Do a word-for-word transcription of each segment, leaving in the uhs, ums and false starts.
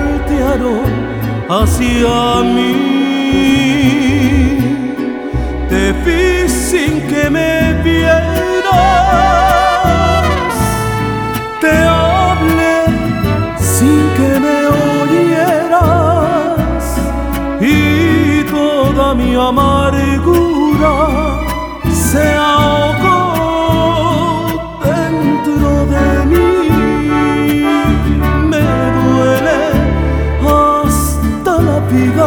voltearon hacia mí. Te vi sin que me vieras, te hablé sin que me oyeras, y toda mi amargura se ahogó dentro de mí. Me duele hasta la vida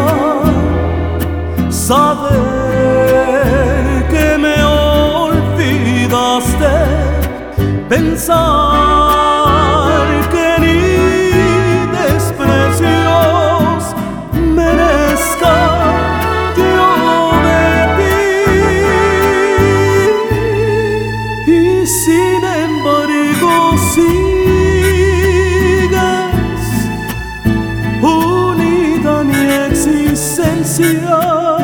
saber que me olvidaste, pensar que ni desprecios merezca yo de ti. Y sin embargo sigues unida a mi existencia.